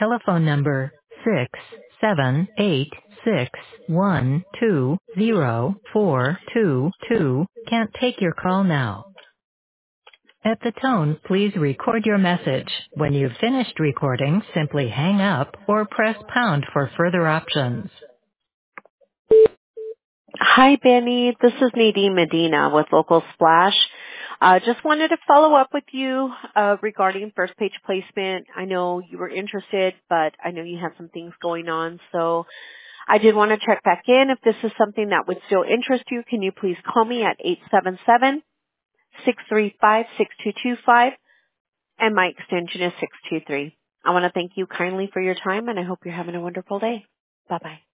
telephone number 67861204222 can't take your call now. At the tone, please record your message. When you've finished recording, simply hang up or press pound for further options. Hi, Benny. This is Nadine Medina with Local Splash. Just wanted to follow up with you regarding first page placement. I know you were interested, but I know you have some things going on. So I did want to check back in. If this is something that would still interest you, can you please call me at 877-635-6225, and my extension is 623. I want to thank you kindly for your time, and I hope you're having a wonderful day. Bye-bye.